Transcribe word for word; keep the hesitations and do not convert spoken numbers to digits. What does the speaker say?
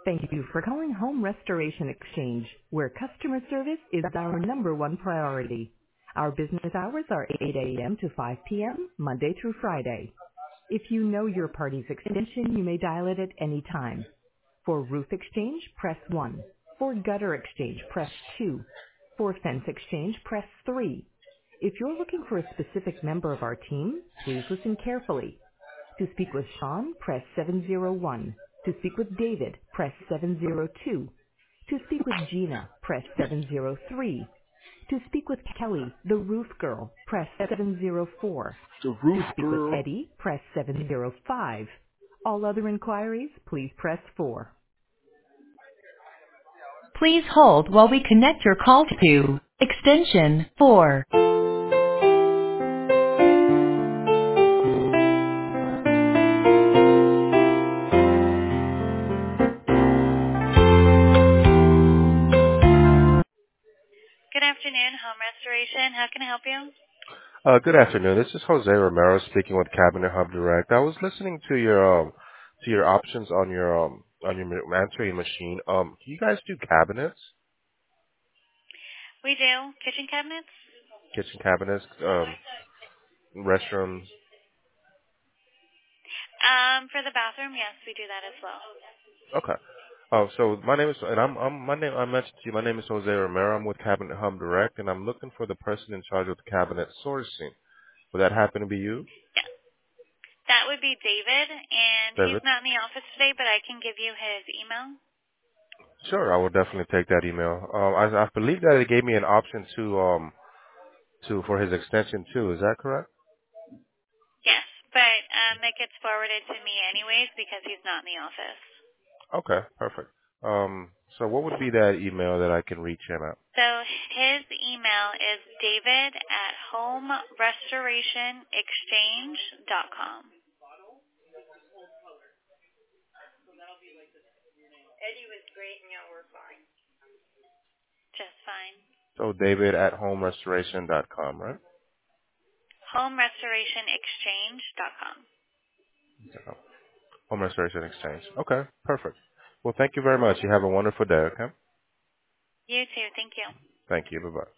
Thank you for calling Home Restoration Exchange, where customer service is our number one priority. Our business hours are eight a.m. to five p.m., Monday through Friday. If you know your party's extension, you may dial it at any time. For roof exchange, press one. For gutter exchange, press two. For fence exchange, press three. If you're looking for a specific member of our team, please listen carefully. To speak with Sean, press seven zero one. To speak with David, press seven zero two. To speak with Gina, press seven zero three. To speak with Kelly, the roof girl, press seven zero four. The roof To speak with girl. Eddie, press seven zero five. All other inquiries, please press four. Please hold while we connect your call to extension four. Good afternoon, Home Restoration. How can I help you? Uh, good afternoon. This is Jose Romero speaking with Cabinet Hub Direct. I was listening to your um to your options on your um on your ma- answering machine. Um, do you guys do cabinets, We do. Kitchen cabinets? kitchen cabinets, um, restrooms? Um, for the bathroom, yes, we do that as well. Okay. Oh, so my name is and I'm I'm my name I mentioned to you. My name is Jose Romero. I'm with Cabinet Hub Direct, and I'm looking for the person in charge of the cabinet sourcing. Would that happen to be you, Yeah. That would be David, and he's David? not in the office today, but I can give you his email. Sure, I will definitely take that email. Um, I, I believe that it gave me an option to um to for his extension too. Is that correct? Yes, but um, it gets forwarded to me anyways because he's not in the office. Okay, perfect. Um, so what would be that email that I can reach him at? So his email is david at home restoration exchange dot com. Just fine. So David at home restoration dot com, right? home restoration exchange dot com. Yeah. Home Restoration Exchange. Okay, perfect. Well, thank you very much. You have a wonderful day. Okay. You too. Thank you. Thank you. Bye bye.